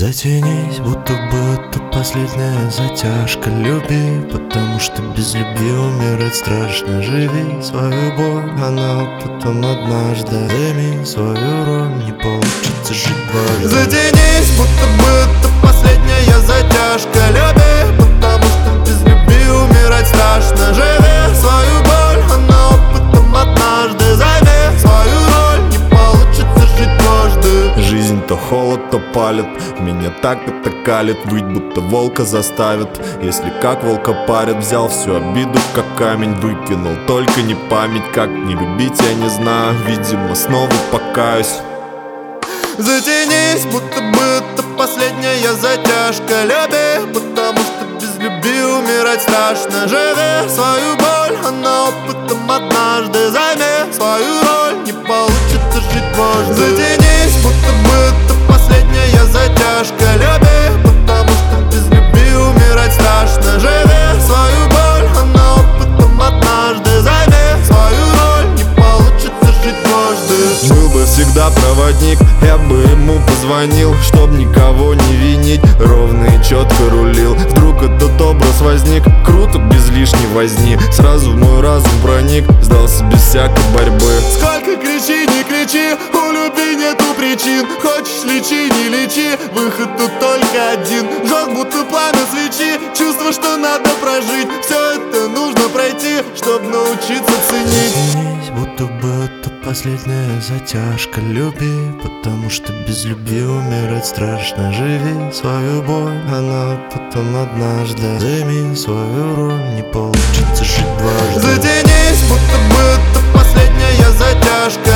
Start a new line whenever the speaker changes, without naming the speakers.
Затянись, будто бы это последняя затяжка. Люби, потому что без любви умирать страшно. Живи свою боль, она потом однажды. Займи свою роль, не получится жить дважды. Затянись, будто бы это последняя затяжка. Люби, потому что без любви умирать страшно. Живи свою боль, она опытом однажды. Займи свою роль, не получится жить дважды. Жизнь то холод, то палит, меня так это калит. Выть будто волка заставит, если как волка парят. Взял всю обиду как камень, выкинул только не память. Как не любить я не знаю, видимо снова покаюсь. Затянись, будто бы это последняя затяжка. Люби, потому что без любви умирать страшно. Живи свою боль, она опытом однажды. Займи свою роль, не получится жить дважды. Затянись, будто бы это последняя затяжка. Люби, потому что без любви умирать страшно. Живи свою боль, она опытом однажды. Займи свою роль, не получится жить дважды. Был бы всегда проводник, я бы ему позвонил, чтоб никого не винить, ровно и четко рулил. Вдруг этот образ возник, круто, без лишней возни. Сразу в мой разум проник, сдался без всякой борьбы. Сколько кричи, не кричи, у любви нету причин. Хочешь лечи, не лечи, выход тут только один. Жжет будто пламя свечи, чувство, что надо прожить. Все это нужно пройти, чтоб научиться ценить. Затянись, будто бы это последняя затяжка. Люби, потому что без любви умирать страшно. Живи свою боль, она потом однажды. Займи свою роль, не получится жить дважды. Затянись, будто бы это последняя затяжка.